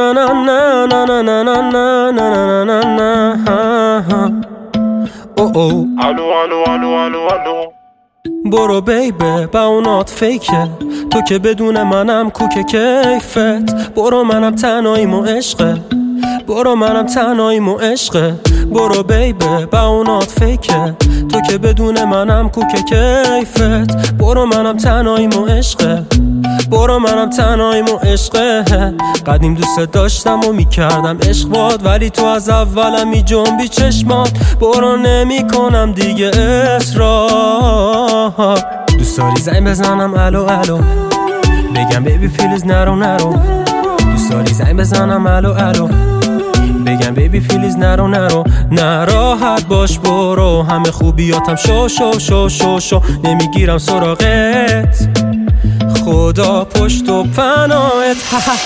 الو برو بیبه با اونات فیکه، تو که بدون منم کوک کیفت. برو منم تنهاییمو عشقه، برو منم تنهاییمو عشقه. برو بیبه با اونات فیکه، تو که بدون منم کوک کیفت. برو منم تنهاییمو عشقه، برو منم تنهاییمو عشقه. قدیم دوست داشتم و میکردم عشق باد، ولی تو از اولم می جنبی چشمات. برو نمی کنم دیگه اصرار. دوست داری زنگ بزنم الو الو، بگم بیبی پلیز نرو نرو. دوست داری زنگ بزنم الو الو، بگم بیبی پلیز نرو نرو. نراحت باش برو، همه خوبیاتم شو شو شو شو شو. نمیگیرم سراغت، خدا پشت و پناهت.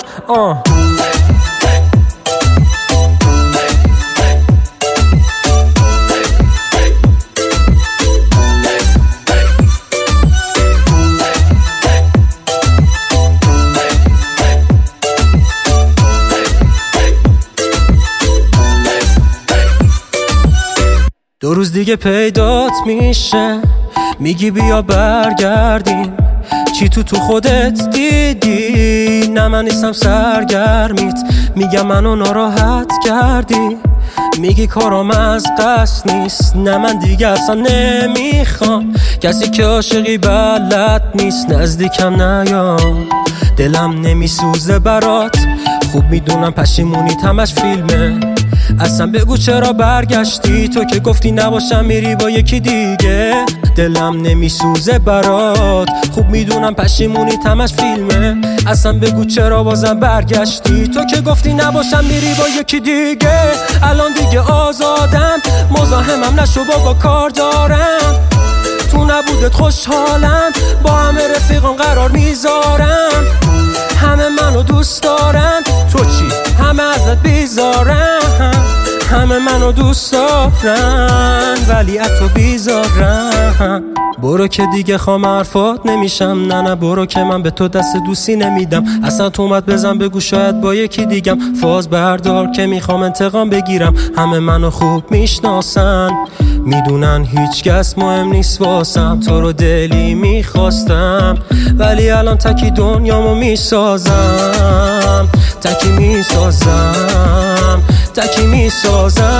دو روز دیگه پیدات میشه، میگی بیا برگردیم. چی تو خودت دیدی؟ نه من نیستم سرگرمیت، میگم منو ناراحت کردی. میگی کارام از قصد نیست، نه من دیگه اصلا نمیخوام کسی که عاشقی بلد نیست. نزدیکم نیا، دلم نمیسوزه برات. خوب میدونم پشیمونیت همش فیلمه، اصلا بگو چرا برگشتی؟ تو که گفتی نباشم میری با یکی دیگه. دلم نمیسوزه برات، خوب میدونم پشیمونیت همش فیلمه، اصلا بگو چرا بازم برگشتی؟ تو که گفتی نباشم میری با یکی دیگه. الان دیگه آزادم، مزاحمم نشو بابا کار دارم. تو نبودت خوشحالم، با همه رفیقان قرار میذارم. همه منو دوست دارن، تو چی؟ همه ازت بیزارن. همه منو دوست دارن ولی از تو بیزارن. برو که دیگه خام حرفات نمیشم. نه برو که من به تو دست دوستی نمیدم. اصلا تو اومد بزن بگو شاید با یکی دیگم. فاز بردار که میخوام انتقام بگیرم. همه منو خوب میشناسن، میدونن هیچ کس مهم نیست واسم. تو رو دلی میخواستم ولی الان تکی دنیامو میسازم. تکی میسازم، تکی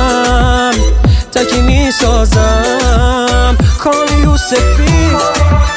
میسازم، تکی میسازم. کان یوسفی